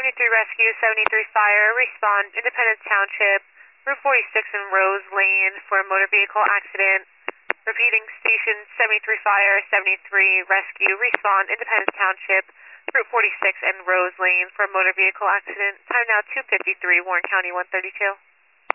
73 Rescue, 73 Fire, respond Independence Township, Route 46 and Rose Lane for a motor vehicle accident. Repeating, station 73 Fire, 73 Rescue, respond Independence Township, Route 46 and Rose Lane for a motor vehicle accident. Time now 2:53, Warren County 132.